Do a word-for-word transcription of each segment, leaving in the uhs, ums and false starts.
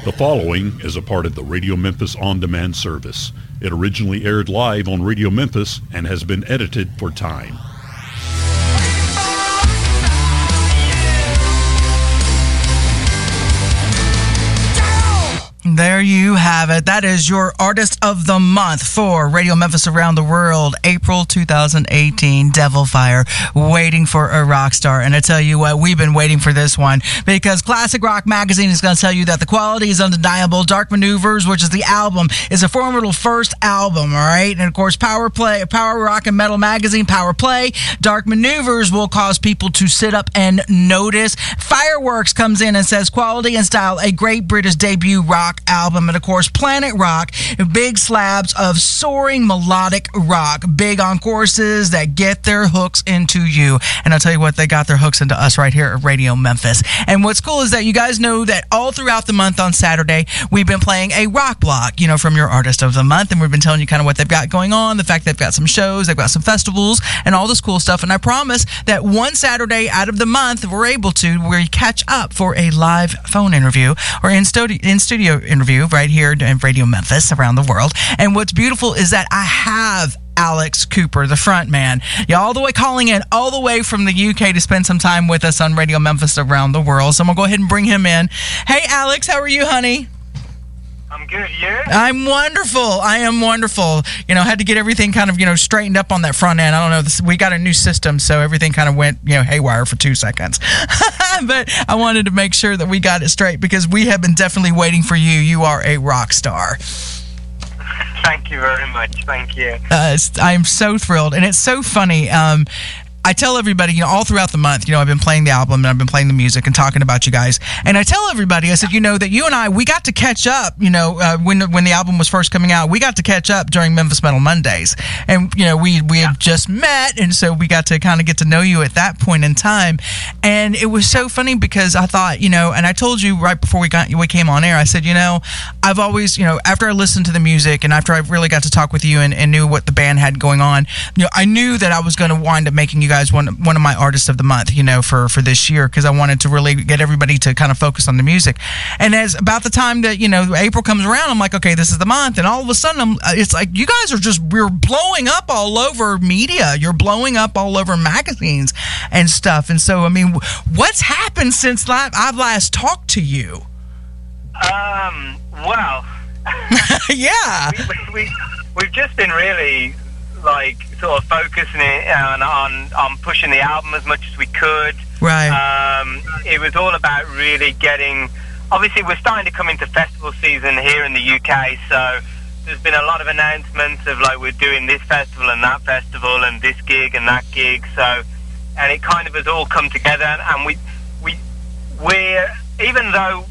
The following is a part of the Radio Memphis on-demand service. It originally aired live on Radio Memphis and has been edited for time. There you have it. That is your Artist of the Month for Radio Memphis Around the World, April two thousand eighteen, Devil Fire, Waiting for a Rock Star. And I tell you what, we've been waiting for this one because Classic Rock Magazine is going to tell you that the quality is undeniable. Dark Maneuvers, which is the album, is a formidable first album, all right? And of course, Power Play, Power Rock and Metal Magazine, Power Play, Dark Maneuvers will cause people to sit up and notice. Fireworks comes in and says quality and style, a great British debut rock album. And of course, Planet Rock, big slabs of soaring melodic rock, big on courses that get their hooks into you. And I'll tell you what, they got their hooks into us right here at Radio Memphis. And what's cool is that you guys know that all throughout the month on Saturday, we've been playing a rock block, you know, from your Artist of the Month. And we've been telling you kind of what they've got going on, the fact they've got some shows, they've got some festivals, and all this cool stuff. And I promise that one Saturday out of the month, we're able to, we catch up for a live phone interview or in studio, in studio interview right here in Radio Memphis Around the World. And what's beautiful is that I have Alex Cooper, the front man, yeah, all the way calling in all the way from the U K to spend some time with us on Radio Memphis Around the World. So I'm going to go ahead and bring him in. Hey, Alex, how are you, honey? I'm good, you? I'm wonderful. I am wonderful. You know, had to get everything kind of, you know, straightened up on that front end. I don't know. This, we got a new system, so everything kind of went, you know, haywire for two seconds. But I wanted to make sure that we got it straight because we have been definitely waiting for you. You are a rock star. Thank you very much. Thank you. Uh, I'm so thrilled. And it's so funny. Um, I tell everybody, you know, all throughout the month, you know, I've been playing the album and I've been playing the music and talking about you guys. And I tell everybody, I said, you know, that you and I, we got to catch up, you know, uh, when when the album was first coming out, we got to catch up during Memphis Metal Mondays. And, you know, we, we yeah. had just met. And so we got to kind of get to know you at that point in time. And it was so funny because I thought, you know, and I told you right before we got we came on air, I said, you know, I've always, you know, after I listened to the music and after I really got to talk with you and, and knew what the band had going on, you know, I knew that I was going to wind up making you guys one one of my Artists of the Month, you know, for for this year because I wanted to really get everybody to kind of focus on the music. And as about the time that, you know, April comes around, I'm like, okay, this is the month, and all of a sudden I'm, it's like you guys are just we're blowing up all over media. You're blowing up all over magazines and stuff. And so, I mean, what's happened since I've last talked to you? Um. Well. yeah. We, we, we we've just been really. Like sort of focusing it on, on on pushing the album as much as we could. Right. Um, it was all about really getting. Obviously, we're starting to come into festival season here in the U K, so there's been a lot of announcements of like we're doing this festival and that festival and this gig and that gig. So, and it kind of has all come together. And we we we're even though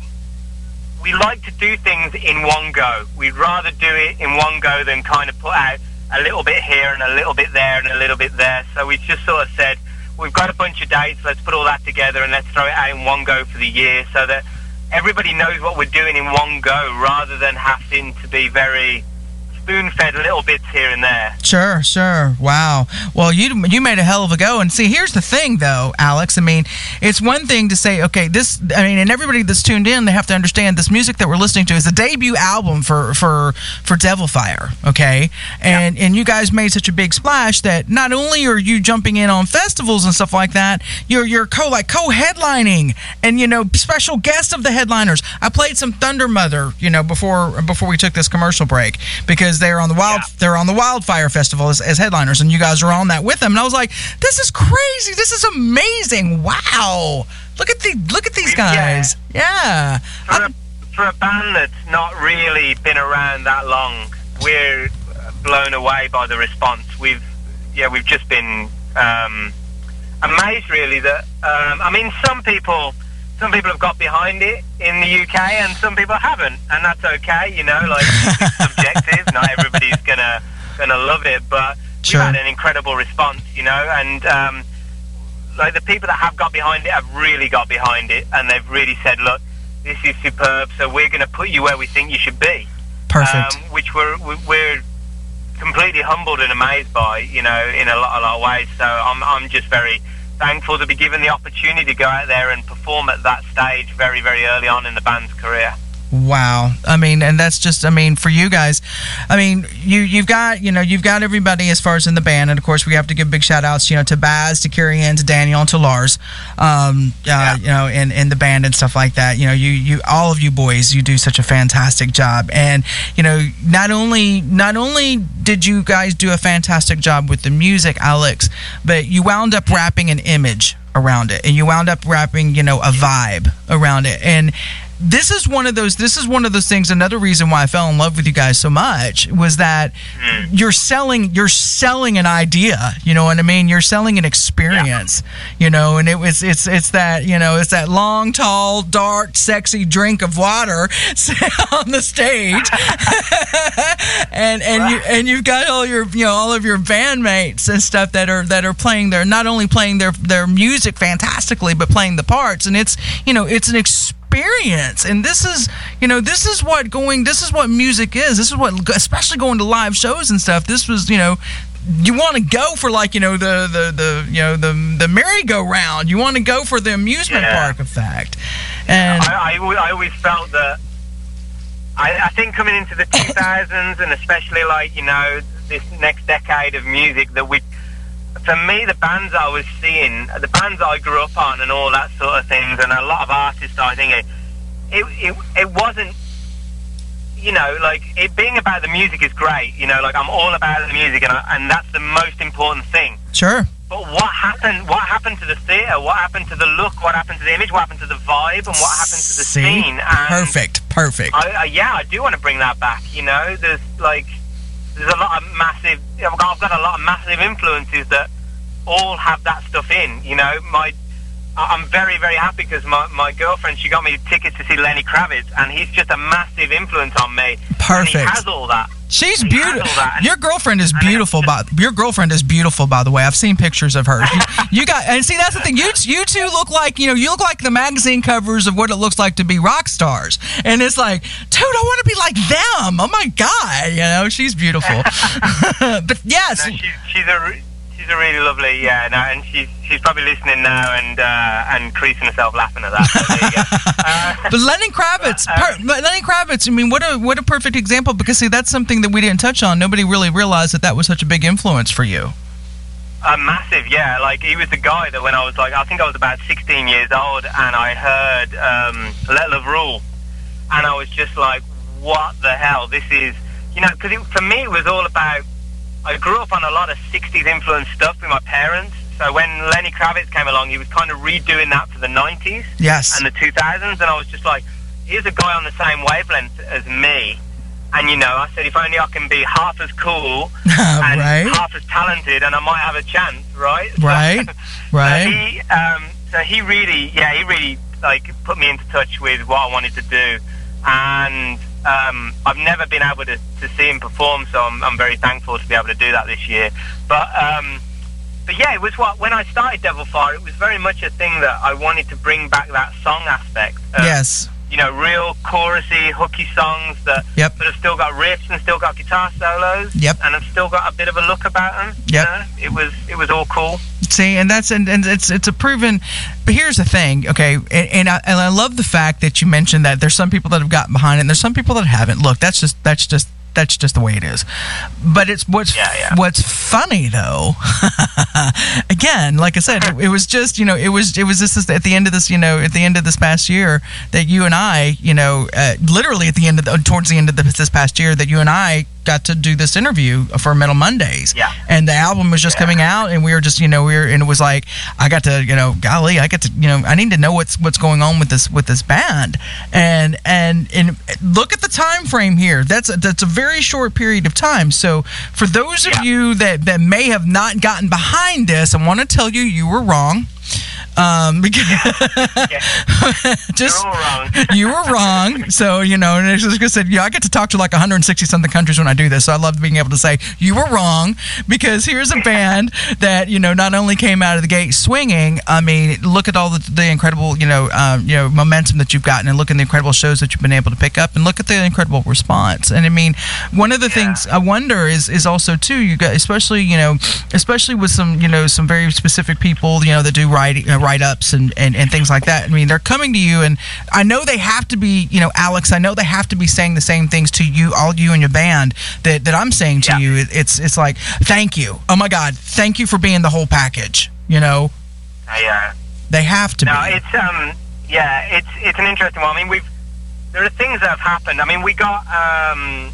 we like to do things in one go, we'd rather do it in one go than kind of put out a little bit here and a little bit there and a little bit there. So we just sort of said, we've got a bunch of dates, let's put all that together and let's throw it out in one go for the year so that everybody knows what we're doing in one go rather than having to be very spoon-fed little bits here and there. Sure, sure. Wow. Well, you you made a hell of a go. And see, here's the thing, though, Alex. I mean, it's one thing to say, okay, this, I mean, and everybody that's tuned in, they have to understand this music that we're listening to is a debut album for for, for Devil Fire, okay? And yeah. and you guys made such a big splash that not only are you jumping in on festivals and stuff like that, you're you're co like co-headlining and, you know, special guest of the headliners. I played some Thunder Mother, you know, before before we took this commercial break because they're on the wild yeah. they're on the Wildfire Festival as, as headliners, and you guys are on that with them. And I was like, this is crazy. This is amazing. Wow. Look at the look at these guys. Yeah. For a, for a band that's not really been around that long, we're blown away by the response. We've yeah, we've just been um, amazed really that um, I mean some people Some people have got behind it in the U K and some people haven't, and that's okay, you know, like, it's subjective, not everybody's gonna gonna love it, but sure. we've had an incredible response, you know, and, um, like, the people that have got behind it have really got behind it, and they've really said, look, this is superb, so we're gonna put you where we think you should be. Perfect. Um, which we're, we're completely humbled and amazed by, you know, in a lot, a lot of ways, so I'm, I'm just very thankful to be given the opportunity to go out there and perform at that stage very, very early on in the band's career. Wow. I mean, and that's just, I mean, for you guys, I mean, you, you've got, you know, you've got everybody as far as in the band. And of course, we have to give big shout outs, you know, to Baz, to Carrie Ann, to Daniel, and to Lars, um, uh, yeah. you know, in, in the band and stuff like that. You know, you, you, all of you boys, you do such a fantastic job. And, you know, not only, not only did you guys do a fantastic job with the music, Alex, but you wound up wrapping an image around it, and you wound up wrapping, you know, a vibe around it. And this is one of those this is one of those things, another reason why I fell in love with you guys so much was that you're selling you're selling an idea, you know what I mean? You're selling an experience, yeah. you know, and it was it's it's that, you know, it's that long, tall, dark, sexy drink of water on the stage. and and you and you've got all your you know all of your bandmates and stuff that are that are playing their not only playing their their music fantastically, but playing the parts, and it's you know it's an experience. Experience. And this is, you know, this is what going, this is what music is. This is what, especially going to live shows and stuff. This was, you know, you want to go for like, you know, the, the, the you know, the, the merry-go-round. You want to go for the amusement yeah. park effect. And I, I, I always felt that, I, I think coming into the two thousands and especially like, you know, this next decade of music that we, for me, the bands I was seeing, the bands I grew up on and all that sort of things, and a lot of artists, I think, it, it, it, it wasn't, you know, like, it being about the music is great, you know, like, I'm all about the music, and, I, and that's the most important thing. Sure. But what happened, what happened to the theatre? What happened to the look? What happened to the image? What happened to the vibe? And what happened to the See? scene? And perfect, perfect. I, I, yeah, I do want to bring that back, you know, there's, like... There's a lot of massive, I've got, I've got a lot of massive influences that all have that stuff in, you know. My, I'm very, very happy because my, my girlfriend, she got me tickets to see Lenny Kravitz, and he's just a massive influence on me. Perfect. And he has all that. She's beautiful. Your girlfriend is beautiful. By your girlfriend is beautiful. By the way, I've seen pictures of her. You, you got and see that's the thing. You you two look like you know you look like the magazine covers of what it looks like to be rock stars. And it's like, dude, I want to be like them. Oh my god, you know she's beautiful. But yes, no, she's, she's a she's a really lovely yeah. No, and she's she's probably listening now and uh, and creasing herself laughing at that. So there you go. Uh, but Lenny Kravitz, but, uh, per, Lenny Kravitz. I mean, what a what a perfect example because see that's something that we didn't touch on. Nobody really realized that that was such a big influence for you. Uh, massive, yeah. Like he was the guy that when I was like, I think I was about sixteen years old, and I heard um, "Let Love Rule," and I was just like, "What the hell? This is," you know, because for me it was all about. I grew up on a lot of sixties influenced stuff with my parents. So when Lenny Kravitz came along, he was kind of redoing that for the nineties yes. and the two thousands, and I was just like, here's a guy on the same wavelength as me. And, you know, I said, if only I can be half as cool and right. half as talented, and I might have a chance, right? Right, so, right. So he, um, so he really, yeah, he really, like, put me into touch with what I wanted to do. And um, I've never been able to, to see him perform, so I'm, I'm very thankful to be able to do that this year. But, um, but yeah, it was what, when I started Devil Fire, it was very much a thing that I wanted to bring back that song aspect. Of, yes. You know, real chorusy, hooky songs that, yep. that have still got riffs and still got guitar solos. Yep. And have still got a bit of a look about them. Yep. You know? It was it was all cool. See, and that's and, and it's it's a proven. But here's the thing, okay, and, and I and I love the fact that you mentioned that there's some people that have gotten behind it, and there's some people that haven't. Look, that's just that's just. That's just the way it is. But it's what's yeah, yeah. what's funny though. Again, like I said, it, it was just you know it was it was just at the end of this you know at the end of this past year that you and I you know uh, literally at the end of the, towards the end of the, this past year that you and I got to do this interview for Metal Mondays. Yeah. And the album was just yeah. coming out, and we were just you know we were and it was like I got to you know golly I got to you know I need to know what's what's going on with this with this band and and and look at the time frame here. That's a, that's a very very short period of time. So for those of yeah. you that, that may have not gotten behind this, I want to tell you you were wrong. Um, because yeah. Yeah. just You're all wrong. You were wrong. So you know, and as I said, yeah, I get to talk to like one hundred sixty something countries when I do this. So I love being able to say you were wrong because here's a band that you know not only came out of the gate swinging. I mean, look at all the, the incredible you know um, you know momentum that you've gotten, and look at the incredible shows that you've been able to pick up, and look at the incredible response. And I mean, one of the yeah. things I wonder is is also too you got especially you know especially with some you know some very specific people you know that do writing. Uh, write-ups and, and, and things like that. I mean, they're coming to you, and I know they have to be, you know, Alex, I know they have to be saying the same things to you, all you and your band, that, that I'm saying to yeah. you. It, it's it's like, thank you. Oh, my God. Thank you for being the whole package, you know? Yeah. Uh, they have to no, be. No, it's, um, yeah, it's, it's an interesting one. I mean, we've, there are things that have happened. I mean, we got, um,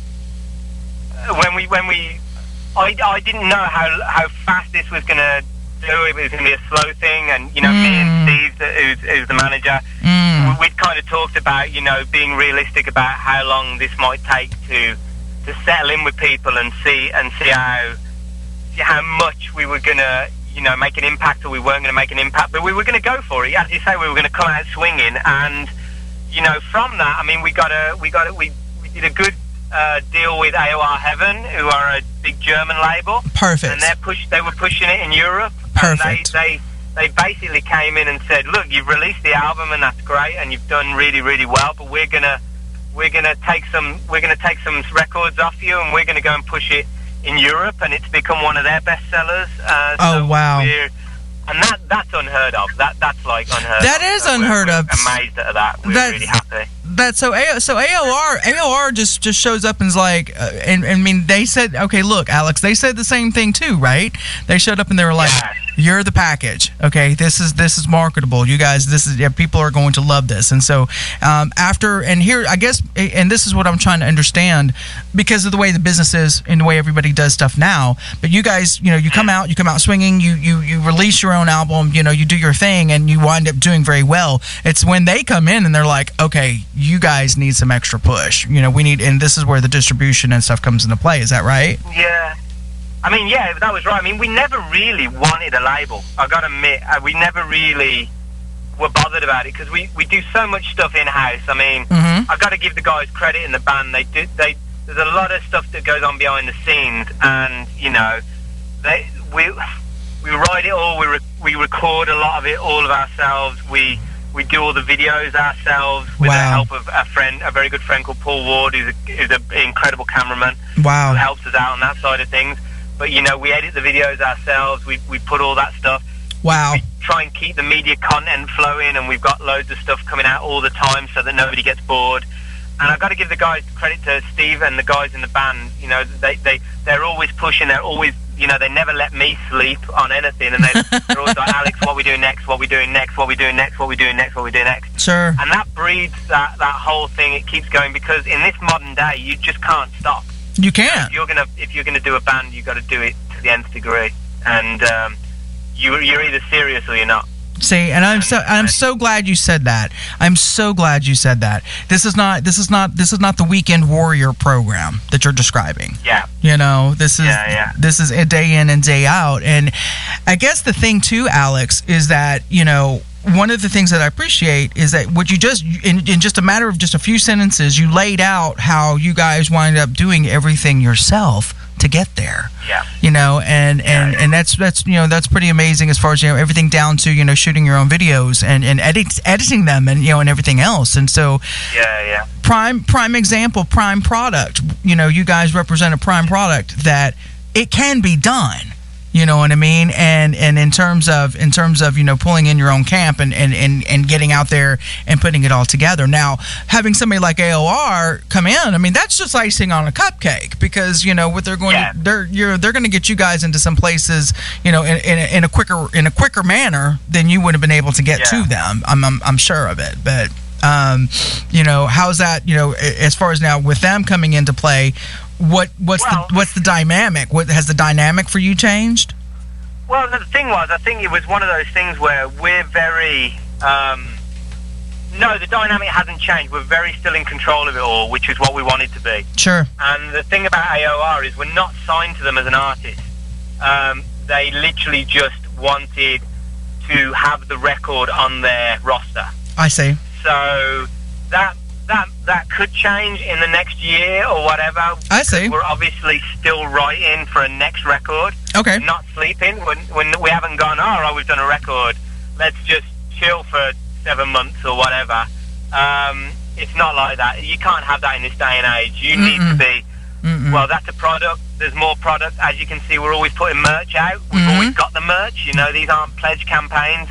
when we, when we, I, I didn't know how, how fast this was going to do. It was going to be a slow thing, and, you know, mm. me and Steve, who's, who's the manager, mm. we'd kind of talked about, you know, being realistic about how long this might take to, to settle in with people and see, and see how, see how much we were going to, you know, make an impact, or we weren't going to make an impact, but we were going to go for it. As you say, we were going to come out swinging, and, you know, from that, I mean, we got a, we got a, we, we did a good uh, deal with A O R Heaven, who are a big German label. Perfect. And they're push, they were pushing it in Europe. Perfect. And they, they, they basically came in and said, look, you've released the album, and that's great, and you've done really, really well, but we're gonna, we're gonna take some, we're gonna take some records off you, and we're gonna go and push it in Europe, and it's become one of their best sellers. Uh, oh so wow! And that that's unheard of. That that's like unheard. That of. is so unheard we're, of. We're amazed at that. We're that's, really happy. That so A so A O R A O R just just shows up and is like, uh, and, and I mean they said, okay, look, Alex, they said the same thing too, right? They showed up and they were like, yeah. you're the package, okay? This is this is marketable. You guys, this is yeah, people are going to love this. And so um, after and here, I guess, and this is what I'm trying to understand because of the way the business is and the way everybody does stuff now. But you guys, you know, you come out, you come out swinging, you you you release your own album, you know, you do your thing, and you wind up doing very well. It's when they come in and they're like, okay, you guys need some extra push. You know, we need, and this is where the distribution and stuff comes into play. Is that right? Yeah. I mean, yeah, that was right. I mean, we never really wanted a label. I got to admit, uh, we never really were bothered about it because we, we do so much stuff in-house. I mean, mm-hmm. I've got to give the guys credit in the band. They do, they, there's a lot of stuff that goes on behind the scenes, and, you know, they, we we write it all, we, re- we record a lot of it all of ourselves, we we do all the videos ourselves with wow. the help of a friend, a very good friend called Paul Ward, who's an incredible cameraman. Wow. Who helps us out on that side of things. But, you know, we edit the videos ourselves, we we put all that stuff. Wow. We try and keep the media content flowing, and we've got loads of stuff coming out all the time so that nobody gets bored. And I've got to give the guys credit to Steve and the guys in the band. You know, they, they, they're always pushing, they're always, you know, they never let me sleep on anything. And they, they're always like, Alex, what are we doing next, what are we doing next, what are we doing next, what are we doing next, what are we doing next. Sure. And that breeds that, that whole thing. It keeps going because in this modern day, you just can't stop. You can't. If you're gonna if you're gonna do a band, you've got to do it to the nth degree, and um, you you're either serious or you're not. See, and I'm so I'm so glad you said that. I'm so glad you said that. This is not this is not this is not the Weekend Warrior program that you're describing. Yeah. You know, this is yeah, yeah. this is a day in and day out. And I guess the thing too, Alex, is that, you know, one of the things that I appreciate is that what you just, in, in just a matter of just a few sentences, you laid out how you guys wind up doing everything yourself to get there. Yeah. You know, and, and, yeah. and that's, that's, you know, that's pretty amazing as far as, you know, everything down to, you know, shooting your own videos and, and edit, editing them and, you know, and everything else. And so, yeah, yeah. Prime, prime example, prime product, you know, you guys represent a prime product that it can be done. You know what I mean? And and in terms of in terms of, you know, pulling in your own camp and, and, and, and getting out there and putting it all together. Now, having somebody like A O R come in, I mean, that's just icing on a cupcake because, you know, what they're going yeah. to they're you're they're going to get you guys into some places, you know, in, in, in a quicker in a quicker manner than you would have been able to get yeah. to them. I'm, I'm I'm sure of it. But um, you know, how's that, you know, as far as now with them coming into play? What what's well, the what's the dynamic? What has the dynamic for you changed? Well, the thing was, I think it was one of those things where we're very um, no, the dynamic hasn't changed. We're very still in control of it all, which is what we wanted to be. Sure. And the thing about A O R is we're not signed to them as an artist. Um, they literally just wanted to have the record on their roster. I see. So that. That that could change in the next year or whatever. I see. We're obviously still writing for a next record. Okay. We're not sleeping. When when we haven't gone, oh, right, we've done a record. Let's just chill for seven months or whatever. Um, it's not like that. You can't have that in this day and age. You Mm-mm. need to be. Mm-mm. Well, that's a product. There's more product. As you can see, we're always putting merch out. We've mm-hmm. always got the merch. You know, these aren't pledge campaigns.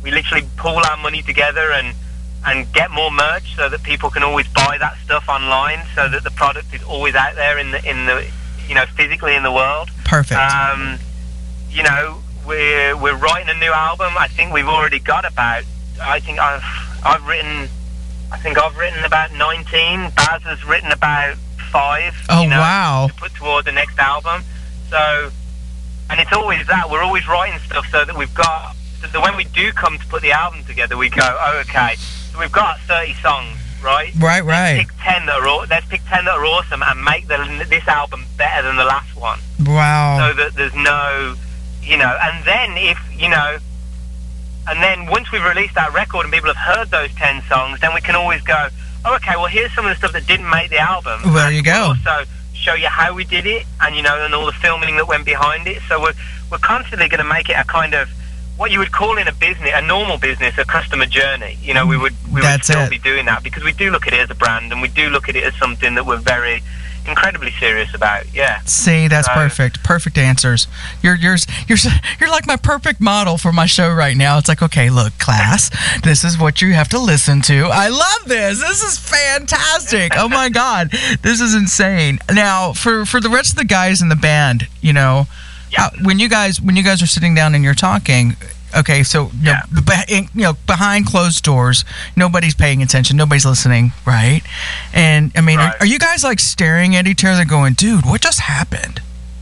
we literally pool our money together and and get more merch so that people can always buy that stuff online, so that the product is always out there in the in the you know physically in the world. Perfect. Um, you know, we're we're writing a new album. I think we've already got about. I think I've I've written. I think I've written about nineteen. Baz has written about five. Oh, you know, wow. to put toward the next album. So, and it's always that we're always writing stuff so that we've got. So that when we do come to put the album together, we go, oh, okay. So we've got thirty songs, right? Right, right. Let's pick ten that are let's pick ten that are awesome and make the, this album better than the last one. Wow. So that there's no, you know, and then if you know, and then once we've released that record and people have heard those ten songs, then we can always go, oh, okay, well here's some of the stuff that didn't make the album. Well, there you go. We'll also show you how we did it, and you know, and all the filming that went behind it. So we're we're constantly going to make it a kind of what you would call in a business, a normal business, a customer journey. You know, we would we That's would still it. be doing that because we do look at it as a brand, and we do look at it as something that we're very incredibly serious about. Yeah. See, that's So- perfect. Perfect answers. You're you're you're you're like my perfect model for my show right now. It's like, okay, look, class, this is what you have to listen to. I love this. This is fantastic. Oh my God, this is insane. Now, for for the rest of the guys in the band, you know, Yeah. uh, when you guys when you guys are sitting down and you're talking. Okay, so you, Yeah. know, be- in- you know, behind closed doors, nobody's paying attention, nobody's listening, right? And I mean, Right. are, are you guys like staring at each other, going, "Dude, what just happened?"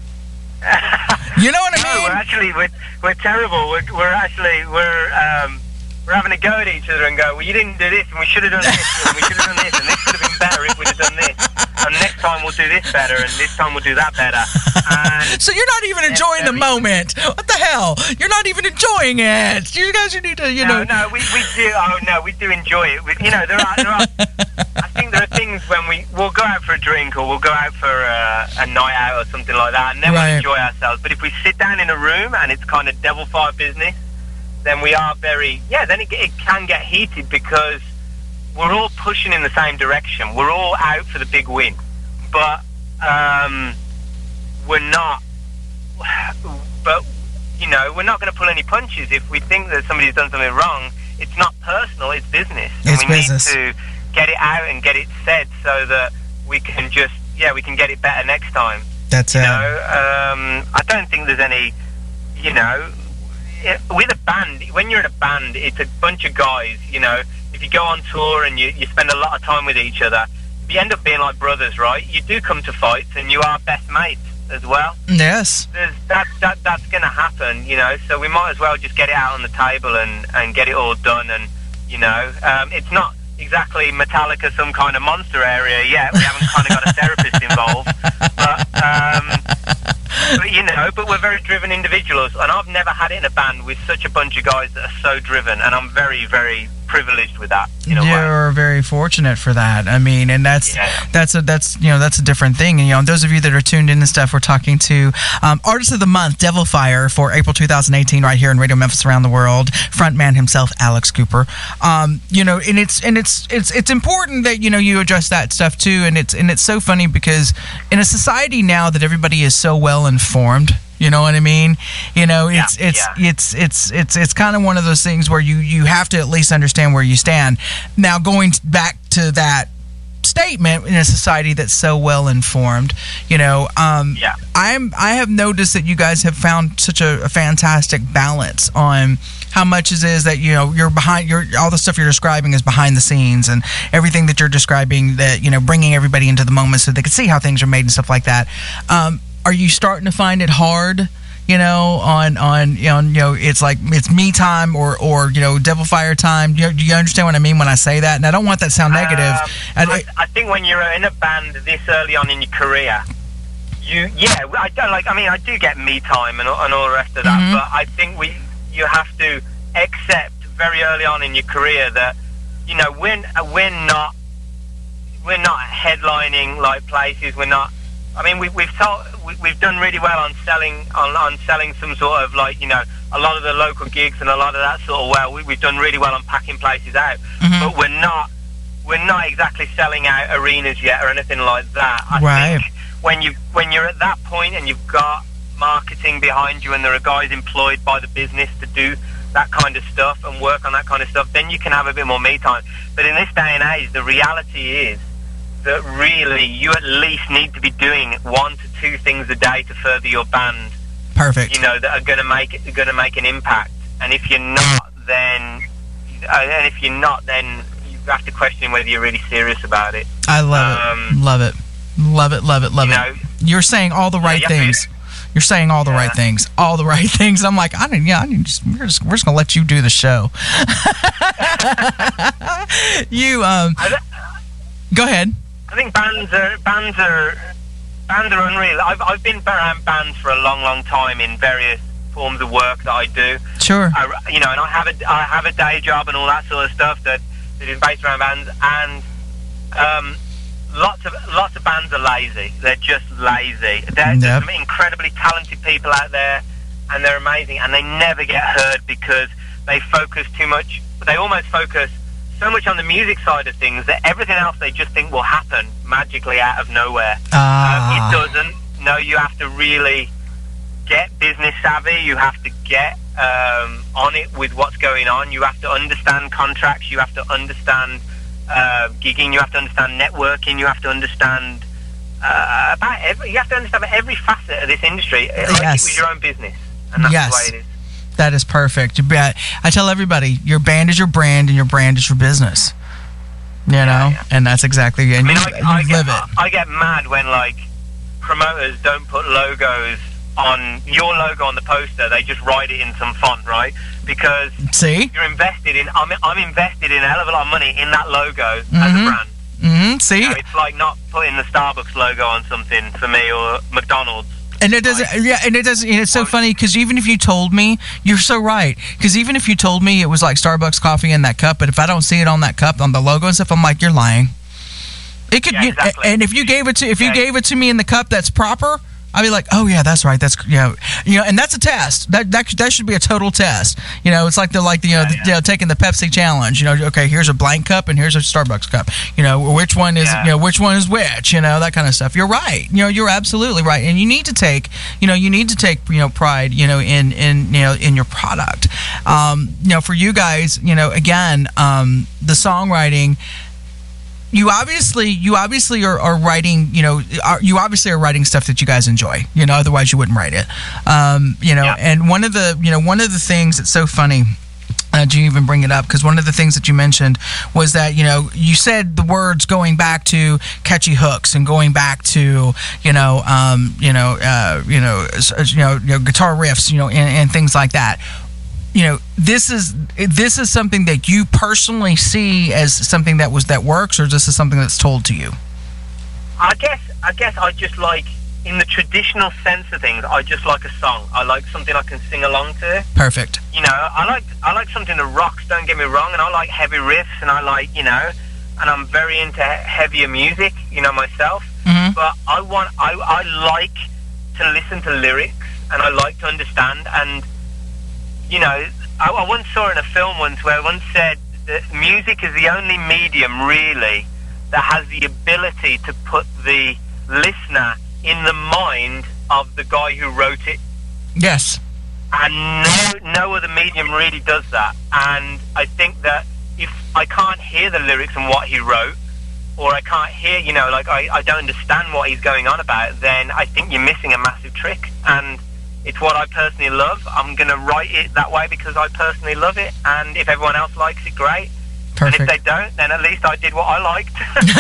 You know what I No, mean? we're actually we're, we're terrible. We're, we're actually we're um, we're having a go at each other and go, well, you didn't do this, and we should have done this, and we should have done this, and this could have been better if we'd have done this, and next time we'll do this better, and this time we'll do that better. And So you're not even enjoying the moment. What the hell? You're not even enjoying it. You guys, you need to, you no, know. no, we, we do. Oh no, we do enjoy it. We, you know, there are there are. I think there are things when we we'll go out for a drink or we'll go out for a, a night out or something like that, and then Right. we enjoy ourselves. But if we sit down in a room and it's kind of devil fire business, then we are very yeah. Then it, it can get heated because we're all pushing in the same direction. We're all out for the big win, but um, we're not. But you know, we're not going to pull any punches if we think that somebody's done something wrong. It's not personal; it's business. It's and we business. need to get it out and get it said so that we can just yeah, we can get it better next time. That's You it. know, um, I don't think there's any. You know, it, with a band, when you're in a band, it's a bunch of guys. You know, if you go on tour and you, you spend a lot of time with each other, you end up being like brothers, right? You do come to fights, and you are best mates as well. Yes. There's that that that's going to happen, you know. So we might as well just get it out on the table and and get it all done. And you know, um, it's not exactly Metallica, some kind of monster area yet. We haven't kind of got a therapist involved, but. Um, But, you know, but we're very driven individuals, and I've never had it in a band with such a bunch of guys that are so driven, and I'm very, very privileged with that. In a way. You're very fortunate for that. I mean, and that's Yeah. that's a that's you know that's a different thing. And you know, those of you that are tuned in and stuff, we're talking to um, Artist of the Month, Devil Fire, for April two thousand eighteen, right here in Radio Memphis Around the World. Frontman himself, Alex Cooper. Um, you know, and it's and it's it's it's important that you know you address that stuff too. And it's and it's so funny because in a society now that everybody is so well informed. You know what I mean? You know, it's Yeah, it's, yeah. it's it's it's it's kind of one of those things where you you have to at least understand where you stand. Now, going back to that statement, in a society that's so well informed, you know, um, Yeah. I'm I have noticed that you guys have found such a, a fantastic balance on how much it is that you know you're behind. You're all the stuff you're describing is behind the scenes, and everything that you're describing that you know bringing everybody into the moment so they can see how things are made and stuff like that. Um, Are you starting to find it hard, you know, on on you know, you know it's like it's me time or or you know Devil Fire time? Do you, do you understand what I mean when I say that? And I don't want that to sound negative. Um, And I, it- I think when you're in a band this early on in your career, you yeah, I don't like. I mean, I do get me time and, and all the rest of that, Mhm. but I think we you have to accept very early on in your career that you know we're we're not we're not headlining like places. We're not. I mean, we, we've told, we, we've done really well on selling on, on selling some sort of like you know a lot of the local gigs and a lot of that sort of well. We, we've done really well on packing places out, Mhm. but we're not we're not exactly selling out arenas yet or anything like that. I Right. think when you when you're at that point and you've got marketing behind you and there are guys employed by the business to do that kind of stuff and work on that kind of stuff, then you can have a bit more me time. But in this day and age, the reality is that really you at least need to be doing one to two things a day to further your band. Perfect. You know, that are going to make it, going to make an impact. And if you're not, then, uh, and if you're not, then you have to question whether you're really serious about it. I love um, it. Love it. Love it. Love it. Love you it. Know, you're saying all the right yeah, things. You're saying all the yeah. right things. All the right things. I'm like, I didn't. Yeah, I didn't just, we're just we're just gonna let you do the show. you um. I, go ahead. I think bands are bands are bands are unreal. I've I've been around bands for a long, long time in various forms of work that I do. Sure. I, you know, and I have a I have a day job and all that sort of stuff that, that is based around bands. And um, lots of lots of bands are lazy. They're just lazy. There's yep. some incredibly talented people out there, and they're amazing. And they never get heard because they focus too much. They almost focus so much on the music side of things that everything else they just think will happen magically out of nowhere. Ah. Um, it doesn't. No, you have to really get business savvy. You have to get um, on it with what's going on. You have to understand contracts. You have to understand uh, gigging. You have to understand networking. You have to understand uh, about every. You have to understand every facet of this industry. Like yes. it was your own business, and that's yes. the way it is. That is perfect. I tell everybody, your band is your brand, and your brand is your business. You know, yeah, yeah. and that's exactly it. I mean, you, I, you I live get, it. I get mad when like promoters don't put logos on your logo on the poster. They just write it in some font, right? Because see, you're invested in. I'm, I'm invested in a hell of a lot of money in that logo mm-hmm. as a brand. Mm-hmm. See, you know, it's like not putting the Starbucks logo on something for me or McDonald's. And it doesn't, yeah, and it doesn't, and it's so funny because even if you told me, you're so right, because even if you told me it was like Starbucks coffee in that cup, but if I don't see it on that cup, on the logo and stuff, I'm like, you're lying. It could, yeah, exactly. and if you gave it to, if you yeah. gave it to me in the cup that's proper, I'd be like, oh yeah, that's right, that's you know, you know, and that's a test. That that that should be a total test. You know, it's like the like the you know, yeah, the, yeah. you know taking the Pepsi challenge. You know, okay, here's a blank cup and here's a Starbucks cup. You know, which one is yeah. you know which one is which. You know, that kind of stuff. You're right. You know, you're absolutely right. And you need to take you know you need to take you know pride you know in in you know in your product. Um, you know, for you guys, you know, again, um, the songwriting. You obviously, you obviously are, are writing. You know, are, you obviously are writing stuff that you guys enjoy. You know, otherwise you wouldn't write it. Um, you know, yeah. and one of the, you know, one of the things that's so funny. Uh, do you even bring it up? Because one of the things that you mentioned was that you know you said the words going back to catchy hooks and going back to you know um, you know uh, you know you know you know guitar riffs you know and, and things like that. You know, this is this is something that you personally see as something that was that works, or this is something that's told to you. I guess I guess I just like, in the traditional sense of things, I just like a song. I like something I can sing along to. Perfect. You know, I like I like something that rocks. Don't get me wrong, and I like heavy riffs, and I like you know, and I'm very into heavier music. You know myself, mm-hmm. but I want I I like to listen to lyrics, and I like to understand and. You know, I, I once saw in a film once where I once said that music is the only medium, really, that has the ability to put the listener in the mind of the guy who wrote it. Yes. And no, no other medium really does that. And I think that if I can't hear the lyrics and what he wrote, or I can't hear, you know, like I, I don't understand what he's going on about, then I think you're missing a massive trick. And it's what I personally love. I'm going to write it that way because I personally love it. And if everyone else likes it, great. Perfect. And if they don't, then at least I did what I liked.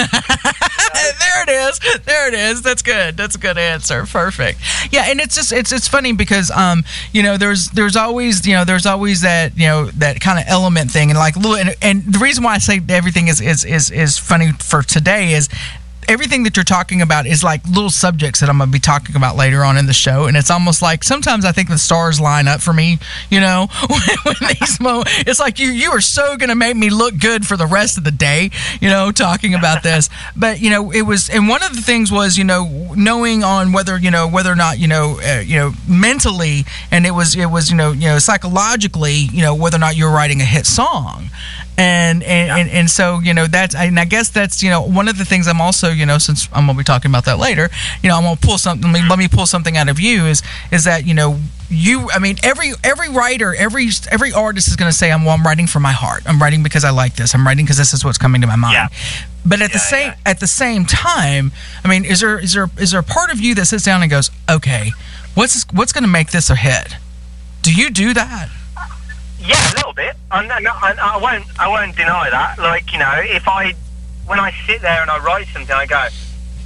There it is. There it is. That's good. That's a good answer. Perfect. Yeah, and it's just it's it's funny because um you know there's there's always you know there's always that you know that kind of element thing and like little and, and the reason why I say everything is is is is funny for today is. Everything that you're talking about is like little subjects that I'm going to be talking about later on in the show. And it's almost like sometimes I think the stars line up for me, you know, when, when these moments, it's like you, you are so going to make me look good for the rest of the day, you know, talking about this. But, you know, it was, and one of the things was, you know, knowing on whether, you know, whether or not, you know, uh, you know, mentally, and it was, it was, you know, you know, psychologically, you know, whether or not you're writing a hit song. And and, Yeah. and and so, you know, that's, and I guess that's, you know, one of the things I'm also, you know, since I'm going to be talking about that later, you know, I'm going to pull something, let me, let me pull something out of you is, is that, you know, you, I mean, every, every writer, every, every artist is going to say, I'm, well, I'm writing from my heart. I'm writing because I like this. I'm writing because this is what's coming to my mind. Yeah. But at the Yeah, same, yeah. at the same time, I mean, is there, is there, is there a part of you that sits down and goes, okay, what's, this, what's going to make this a hit? Do you do that? Yeah, a little bit. I, no, I, I won't. I won't deny that. Like, you know, if I, when I sit there and I write something, I go,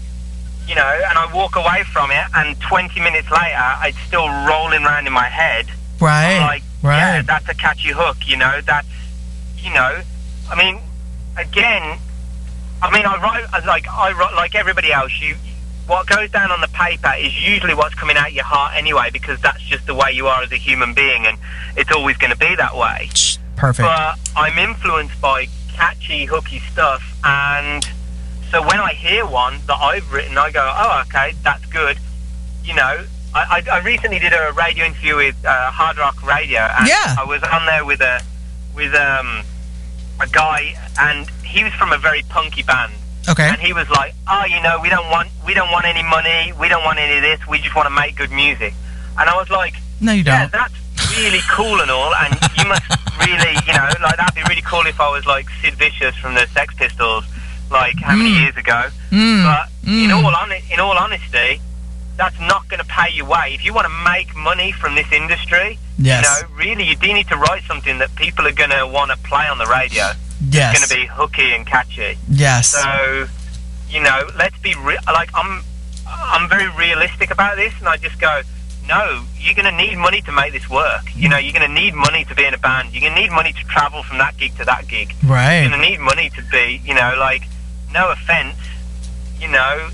you know, and I walk away from it, and twenty minutes later, it's still rolling around in my head. Right. I'm like, right. yeah, that's a catchy hook. You know, that's, you know, I mean, again, I mean, I write like I write like everybody else. You, what goes down on the paper is usually what's coming out your heart anyway, because that's just the way you are as a human being, and it's always going to be that way. Perfect. But I'm influenced by catchy, hooky stuff, and so when I hear one that I've written, I go, oh, okay, that's good. You know, I, I, I recently did a radio interview with uh, Hard Rock Radio, and Yeah. I was on there with a with um, a guy, and he was from a very punky band. Okay. And he was like, oh, you know, we don't want we don't want any money, we don't want any of this, we just want to make good music. And I was like, No, you yeah, don't. that's really cool and all, and you must really, you know, like, that'd be really cool if I was like Sid Vicious from the Sex Pistols, like, how many Mm. years ago. Mm. But in Mm. all hon- in all honesty, that's not going to pay you way. If you want to make money from this industry, Yes. you know, really, you do need to write something that people are going to want to play on the radio. Yes. It's going to be hooky and catchy. Yes. So, you know, let's be re- like I'm. I'm very realistic about this, and I just go, no, you're going to need money to make this work. You know, you're going to need money to be in a band. You're going to need money to travel from that gig to that gig. Right. You're going to need money to be, you know, like, no offense, you know.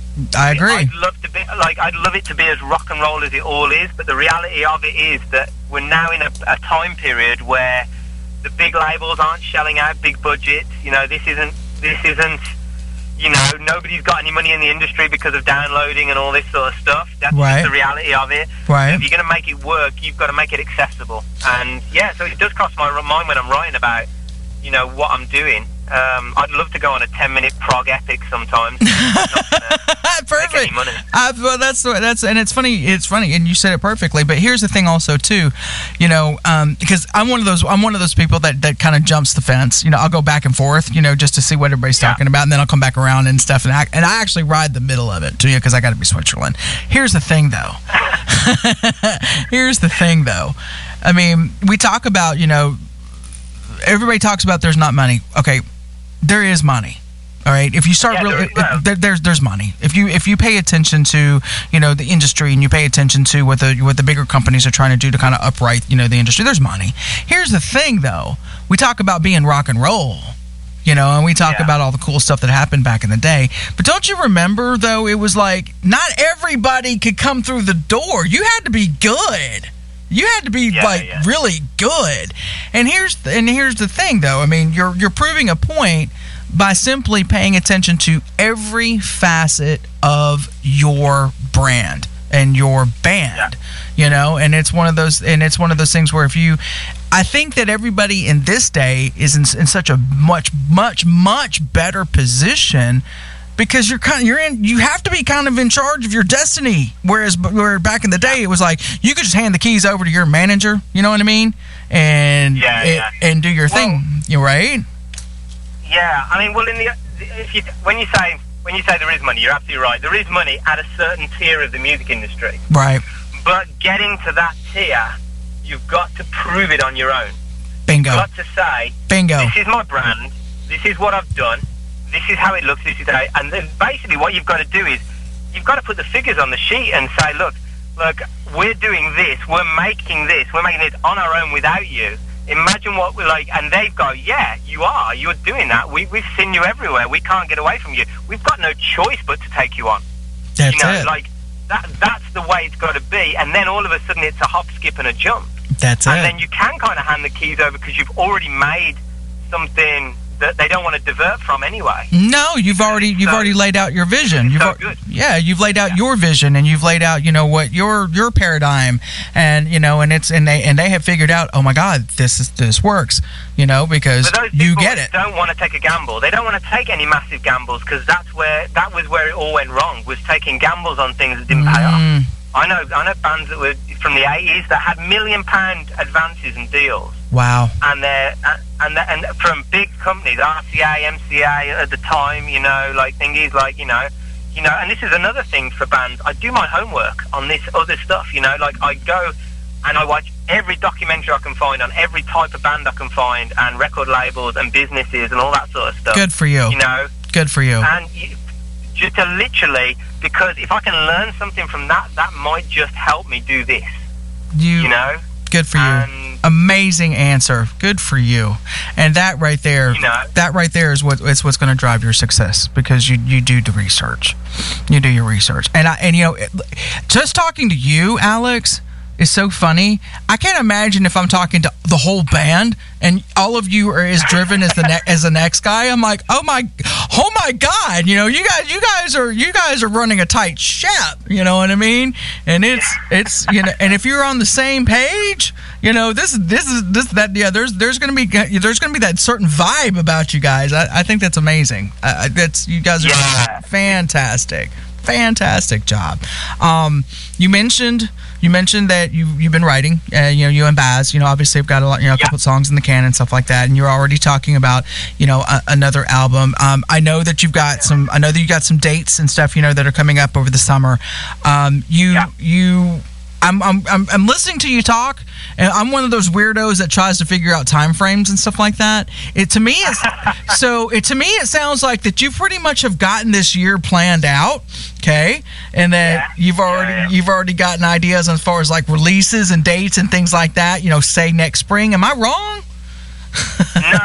I agree. I'd love to be like I'd love it to be as rock and roll as it all is, but the reality of it is that we're now in a, a time period where the big labels aren't shelling out big budgets. You know, this isn't this isn't you know, nobody's got any money in the industry because of downloading and all this sort of stuff. That's Right. just the reality of it. Right. If you're going to make it work, you've got to make it accessible. And yeah, so it does cross my mind when I'm writing about, you know, what I'm doing. Um, I'd love to go on a ten-minute prog epic sometimes. Not gonna make Perfect. any money. Uh, well, that's that's and it's funny. It's funny, and you said it perfectly. But here's the thing, also too, you know, um, because I'm one of those. I'm one of those people that, that kind of jumps the fence. You know, I'll go back and forth, you know, just to see what everybody's Yeah. talking about, and then I'll come back around and stuff. And I, and I actually ride the middle of it too, because I got to be Switzerland. Here's the thing, though. Here's the thing, though. I mean, we talk about, you know, everybody talks about there's not money. Okay, there is money. All right. If you start Yeah, really, there is, well. there, there's there's money. If you if you pay attention to, you know, the industry, and you pay attention to what the what the bigger companies are trying to do to kind of upright, you know, the industry, there's money. Here's the thing, though. We talk about being rock and roll, you know, and we talk Yeah. about all the cool stuff that happened back in the day. But don't you remember, though, it was like not everybody could come through the door. You had to be good. You had to be Yeah, like yeah. really good. And here's the, and here's the thing, though. I mean, you're you're proving a point by simply paying attention to every facet of your brand and your band. You know, and it's one of those and it's one of those things where if you I think that everybody in this day is in, in such a much much much better position, because you're kind of, you're in you have to be kind of in charge of your destiny, whereas where back in the day it was like you could just hand the keys over to your manager, you know what I mean, and Yeah, it- yeah. and do your Well- thing, you right? Yeah, I mean, well, in the if you when you say when you say there is money, you're absolutely right. There is money at a certain tier of the music industry, Right. but getting to that tier, you've got to prove it on your own. Bingo. You've got to say, Bingo. this is my brand, this is what I've done, this is how it looks, this is how, and then basically what you've got to do is you've got to put the figures on the sheet and say, look, look, we're doing this, we're making this, we're making this on our own without you. Imagine what we're like, and they've got, yeah, you are, you're doing that. We, we've seen you everywhere. We can't get away from you. We've got no choice but to take you on. That's you know, it. like that. That's the way it's got to be. And then all of a sudden, it's a hop, skip, and a jump. That's And it. then you can kind of hand the keys over because you've already made something that they don't want to divert from anyway. No, you've already you've so, already laid out your vision. You've so al- good. Yeah, you've laid out yeah. your vision, and you've laid out, you know, what your your paradigm, and you know, and it's and they and they have figured out, oh my God, this is this works, you know, because but those you people get it. Don't want to take a gamble. They don't want to take any massive gambles because that's where that was where it all went wrong. Was taking gambles on things that didn't pay Mm. off. I know I know bands that were from the eighties that had million pound advances and deals. Wow. And they're and they're, and from big companies, R C A, M C A at the time, you know, like thingies, like you know, you know. And this is another thing for bands. I do my homework on this other stuff, you know. Like I go and I watch every documentary I can find on every type of band I can find, and record labels and businesses and all that sort of stuff. Good for you. You know. Good for you. And you, just to literally, because if I can learn something from that, that might just help me do this. You. You know. Good for you. And, Amazing answer. Good for you. And that right there, You know. that right there is what it's what's going to drive your success, because you you do the research, you do your research, and I and you know, it, just talking to you, Alex, is so funny. I can't imagine if I'm talking to the whole band and all of you are as driven as the ne- as the next guy. I'm like, oh my, oh my God, you know, you guys, you guys are, you guys are running a tight ship. You know what I mean? And it's, it's, you know, and if you're on the same page, you know, this, this is this that yeah. There's, there's gonna be, there's gonna be that certain vibe about you guys. I, I think that's amazing. I, that's you guys are Yeah. fantastic. Fantastic job. Um, you mentioned you mentioned that you you've been writing. Uh, you know, you and Baz. You know, obviously have got a lot. You know, a couple Yeah. songs in the can and stuff like that. And you're already talking about, you know, a, another album. Um, I know that you've got some. I know that you got some dates and stuff. You know, that are coming up over the summer. Um, you Yeah. you. I'm, I'm I'm I'm listening to you talk, and I'm one of those weirdos that tries to figure out time frames and stuff like that. It to me is so. It to me it sounds like that you pretty much have gotten this year planned out, okay, and that Yeah. you've already Yeah, yeah. you've already gotten ideas as far as like releases and dates and things like that. You know, say next spring. Am I wrong? No,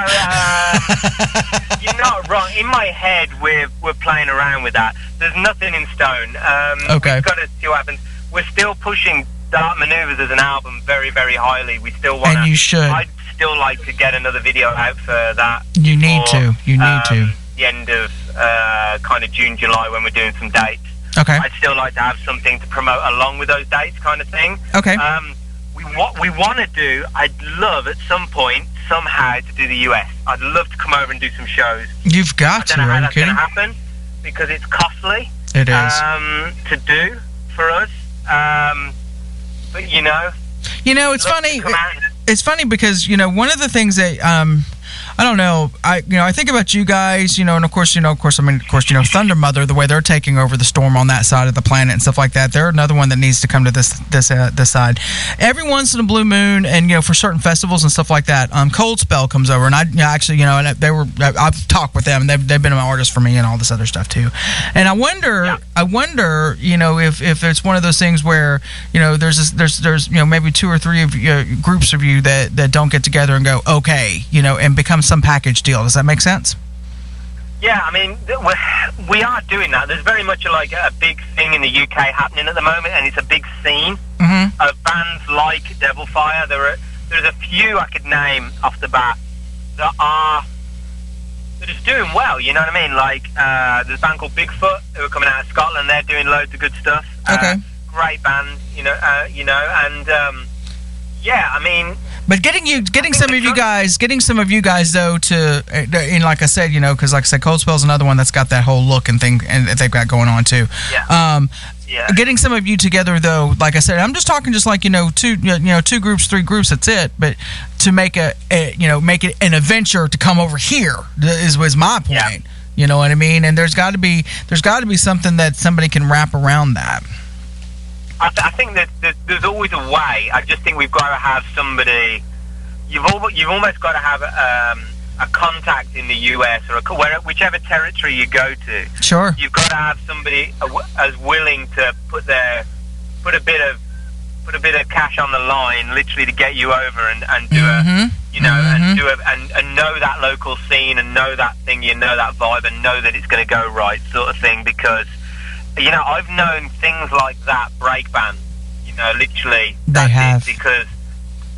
uh, you're not wrong. In my head, we're we're playing around with that. There's nothing in stone. Um, Okay. We've got to see what happens. We're still pushing Dark Maneuvers as an album very, very highly. We still want to. And you should. I'd still like to get another video out for that. You need before, to. You need um, to. The end of uh, kind of June, July, when we're doing some dates. Okay. I'd still like to have something to promote along with those dates, kind of thing. Okay. Um, we what we want to do. I'd love at some point somehow to do the U S. I'd love to come over and do some shows. You've I got don't to. know how Are you that's going kidding? to happen because it's costly. It is. Um, to do for us. Um, but you know, You know, it's love funny. to come out and- It's funny because, you know, one of the things that um I don't know, I you know, I think about you guys, you know, and of course, you know, of course, I mean, of course, you know, Thunder Mother, the way they're taking over the Storm on that side of the planet and stuff like that. They're another one that needs to come to this this uh, this side. Every once in a blue moon, and you know, for certain festivals and stuff like that, um, Cold Spell comes over, and I you know, actually, you know, and they were I've talked with them, and they've they've been an artist for me and all this other stuff too. And I wonder, Yeah. I wonder, you know, if if it's one of those things where, you know, there's this, there's there's you know maybe two or three of you, uh, groups of you that that don't get together and go okay, you know, and become some package deal. Does that make sense? Yeah, I mean, th- we're, we are doing that. There's very much a, like a big thing in the U K happening at the moment, and it's a big scene Mm-hmm. of bands like Devil Fire. There are there's a few I could name off the bat that are that are doing well. You know what I mean? Like uh, there's a band called Bigfoot who are coming out of Scotland. They're doing loads of good stuff. Okay. Uh, great band, you know. Uh, you know, and um, yeah, I mean. But getting you, getting I some think of you the- guys, getting some of you guys though to, uh, and like I said, you know, because like I said, Cold Spell's another one that's got that whole look and thing, and that they've got going on too. Yeah. Um, Yeah. Getting some of you together though, like I said, I'm just talking just like you know two, you know, two groups, three groups. That's it. But to make a, a you know, make it an adventure to come over here is was my point. Yeah. You know what I mean? And there's got to be, there's got to be something that somebody can wrap around that. I, th- I think that, that there's always a way. I just think we've got to have somebody. You've al- you've almost got to have um, a contact in the U S or a, co- where, whichever territory you go to. Sure. You've got to have somebody a- as willing to put their put a bit of put a bit of cash on the line, literally to get you over and, and do Mhm. a you know Mhm. and do a and, and know that local scene and know that thing, you know that vibe and know that it's going to go right, sort of thing. Because you know I've known things like that break bands. You know, literally They that's it, have. because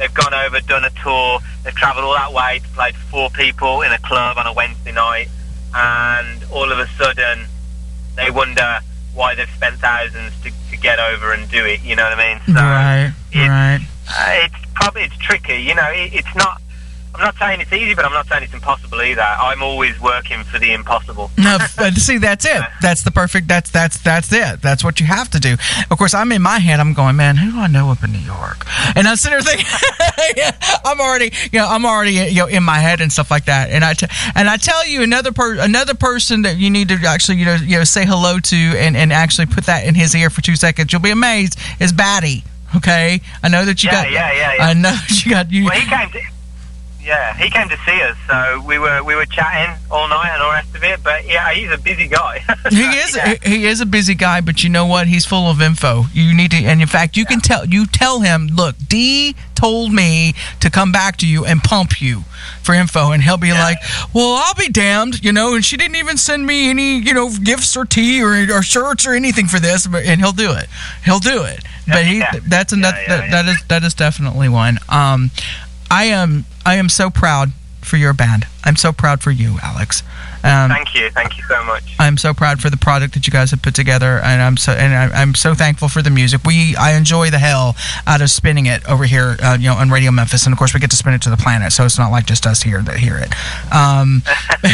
they've gone over, done a tour, they've travelled all that way to play for four people in a club on a Wednesday night, and all of a sudden they wonder why they've spent thousands to, to get over and do it, you know what I mean? So right, it's, right. Uh, it's probably, it's tricky, you know, it, it's not, I'm not saying it's easy, but I'm not saying it's impossible either. I'm always working for the impossible. No, see, that's it. That's the perfect. That's that's that's it. That's what you have to do. Of course, I'm in my head. I'm going, man. Who do I know up in New York? And I'm sitting there thinking, yeah, I'm already, you know, I'm already, you know, in my head and stuff like that. And I t- and I tell you, another per- another person that you need to actually, you know, you know, say hello to and, and actually put that in his ear for two seconds. You'll be amazed. Is Batty. Okay, I know that you yeah, got. Yeah, yeah, yeah. I know that you got. You. Well, he came to. Yeah, he came to see us, so we were we were chatting all night and all the rest of it. But yeah, he's a busy guy. so, he is yeah. he is a busy guy, but you know what? He's full of info. You need to, and in fact, you yeah. can tell you tell him, look, Dee told me to come back to you and pump you for info, and he'll be yeah. like, well, I'll be damned, you know. And she didn't even send me any, you know, gifts or tea or, or shirts or anything for this, but and he'll do it. He'll do it. But he yeah. that's and yeah, that, yeah, that, yeah. that is that is definitely one. Um, I am I am so proud for your band. I'm so proud for you, Alex. Um, thank you, thank you so much. I'm so proud for the product that you guys have put together, and I'm so and I, I'm so thankful for the music. We I enjoy the hell out of spinning it over here, uh, you know, on Radio Memphis, and of course we get to spin it to the planet, so it's not like just us here that hear it. Um,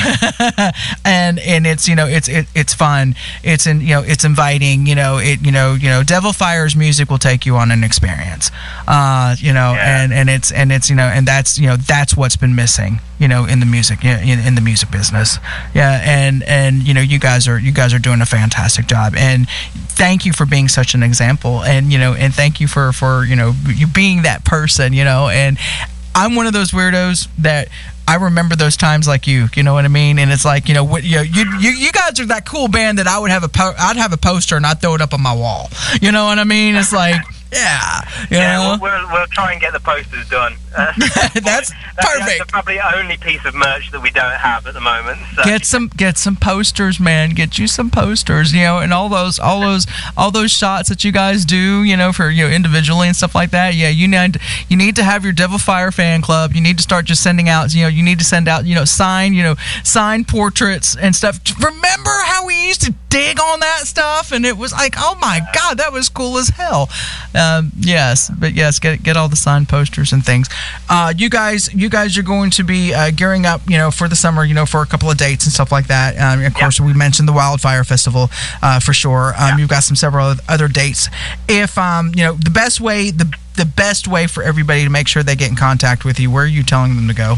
and and it's you know it's it, it's fun. It's in you know it's inviting. You know it you know you know Devil Fire's music will take you on an experience. Uh, you know yeah. and and it's and it's you know and that's you know that's what's been missing. You know, in the music, in, in the music business, yeah, and and you know, you guys are you guys are doing a fantastic job, and thank you for being such an example, and you know, and thank you for for you know you being that person, you know, and I'm one of those weirdos that I remember those times like you, you know what I mean, and it's like you know what you know, you, you you guys are that cool band that I would have a po- I'd have a poster and I'd throw it up on my wall, you know what I mean? It's like. Yeah, you yeah, know? We'll, we'll we'll try and get the posters done. Uh, that's, that's perfect. That's the probably only piece of merch that we don't have at the moment. So. Get some, get some posters, man. Get you some posters, you know, and all those, all those, all those shots that you guys do, you know, for you know individually and stuff like that. Yeah, you need, you need to have your Devil Fire fan club. You need to start just sending out, you know, you need to send out, you know, sign, you know, signed portraits and stuff. Remember how we used to dig on that stuff, and it was like, oh my god, that was cool as hell. Um, yes, but yes, get get all the signed posters and things. Uh, you guys, you guys are going to be uh, gearing up, you know, for the summer, you know, for a couple of dates and stuff like that. Um, of course, yep. we mentioned the Wildfire Festival uh, for sure. Um, yep. You've got some several other dates. If um, you know, the best way, the the best way for everybody to make sure they get in contact with you, where are you telling them to go?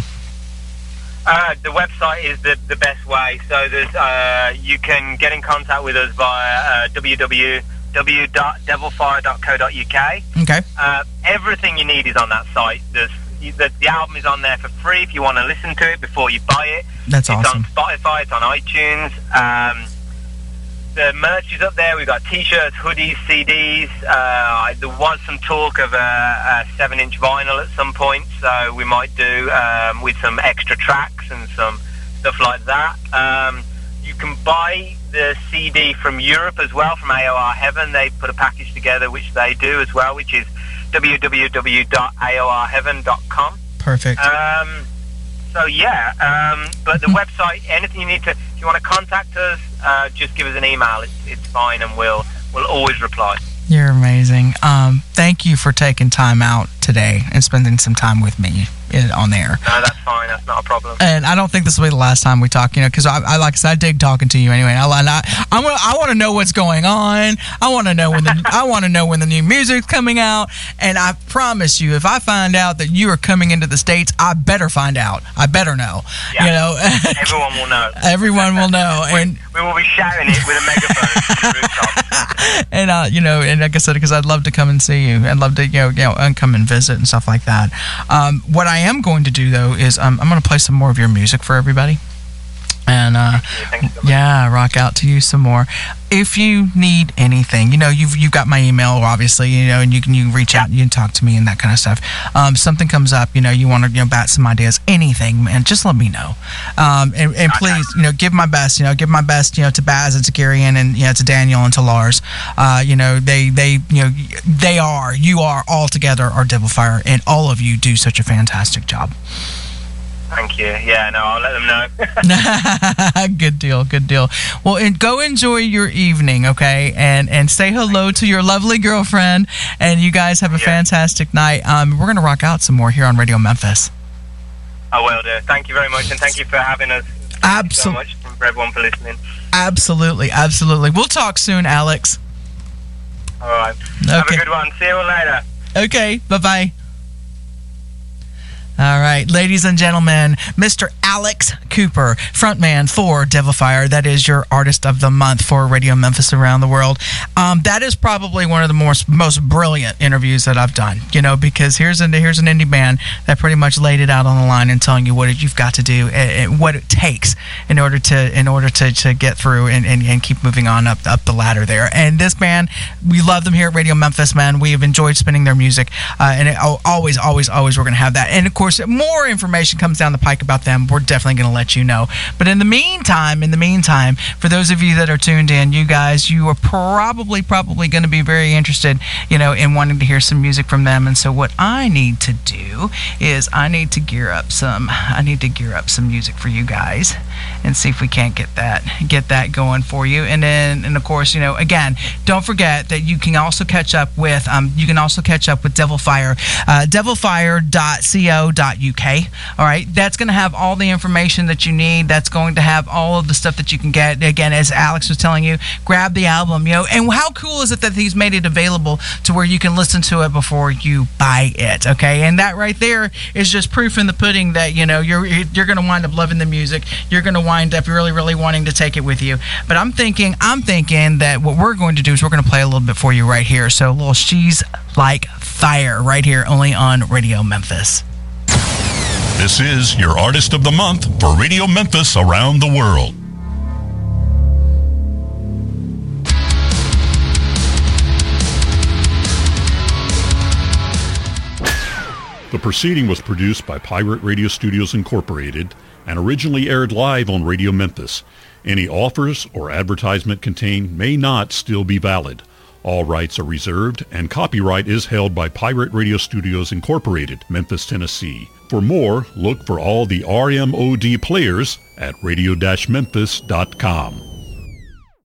Uh, the website is the, the best way. So there's uh, you can get in contact with us via uh, w w w dot devil fire dot co dot u k. Okay. Uh, everything you need is on that site. There's the, the album is on there for free if you want to listen to it before you buy it. That's it's awesome. It's on Spotify. It's on iTunes. Um, the merch is up there. We've got T-shirts, hoodies, C Ds. Uh, there was some talk of a, a seven-inch vinyl at some point, so we might do um, with some extra tracks and some stuff like that. Um, you can buy the C D from Europe as well, from A O R Heaven. They put a package together, which they do as well, which is w w w dot a o r heaven dot com. Perfect. Um, so yeah, um, but the website, anything you need to, if you want to contact us, uh, just give us an email. It's, it's fine, and we'll we'll always reply. You're amazing. Um, thank you for taking time out today and spending some time with me in, on there. No, that's fine. That's not a problem. And I don't think this will be the last time we talk, you know, because I, I, like I said, I dig talking to you anyway. I, I, I want, I want to know what's going on. I want to know when the, I want to know when the new music's coming out. And I promise you, if I find out that you are coming into the States, I better find out. I better know. Yeah. You know, everyone will know. Everyone will know, we, and we will be shouting it with a megaphone to the rooftop. And uh, you know, and like I said, because I'd love to come and see you. I'd love to, you know, you know, and come and visit and stuff like that. Um, what I am going to do though is um, I'm going to play some more of your music for everybody. And uh, Thank you so much. yeah, rock out to you some more. If you need anything, you know, you've you've got my email, obviously, you know, and you can you can reach out and you can talk to me and that kind of stuff. Um, something comes up, you know, you want to you know bat some ideas, anything, man, just let me know. Um, and, and please, you know, give my best, you know, give my best, you know, to Baz and to Garion and you know to Daniel and to Lars. Uh, you know, they they you know they are you are all together our Devil Fire, and all of you do such a fantastic job. Thank you. Yeah, no, I'll let them know. Good deal, good deal. Well, and go enjoy your evening, okay? And and say hello to your lovely girlfriend, and you guys have a Yeah. fantastic night. Um, we're gonna rock out some more here on Radio Memphis. I will do. Thank you very much, and thank you for having us. Thank you so Absolutely, much for everyone for listening. absolutely, absolutely. We'll talk soon, Alex. All right. Have a Okay. good one. See you all later. Okay, bye bye. All right, ladies and gentlemen, Mister Alex Cooper, frontman for Devil Fire. That is your artist of the month for Radio Memphis around the world. Um, that is probably one of the most most brilliant interviews that I've done. You know, because here's an here's an indie band that pretty much laid it out on the line and telling you what it, you've got to do and, and what it takes in order to in order to, to get through and, and, and keep moving on up up the ladder there. And this band, we love them here at Radio Memphis, man. We have enjoyed spinning their music, uh, and it, always, always, always, we're going to have that. And of course, more information comes down the pike about them, we're definitely going to let you know. But in the meantime, in the meantime, for those of you that are tuned in, you guys, you are probably, probably going to be very interested, you know, in wanting to hear some music from them. And so what I need to do is I need to gear up some, I need to gear up some music for you guys and see if we can't get that, get that going for you. And then, and of course, you know, again, don't forget that you can also catch up with, um, you can also catch up with Devil Fire, uh, devil fire dot co dot u k. All right, that's going to have all the information that you need. That's going to have all of the stuff that you can get. Again, as Alex was telling you, grab the album, you know. And how cool is it that he's made it available to where you can listen to it before you buy it? Okay, and that right there is just proof in the pudding that you know you're you're going to wind up loving the music. You're going to wind up really, really wanting to take it with you. But I'm thinking, I'm thinking that what we're going to do is we're going to play a little bit for you right here. So a little She's Like Fire right here, only on Radio Memphis. This is your Artist of the Month for Radio Memphis around the world. The proceeding was produced by Pirate Radio Studios Incorporated and originally aired live on Radio Memphis. Any offers or advertisement contained may not still be valid. All rights are reserved, and copyright is held by Pirate Radio Studios Incorporated, Memphis, Tennessee. For more, look for all the R M O D players at radio dash memphis dot com.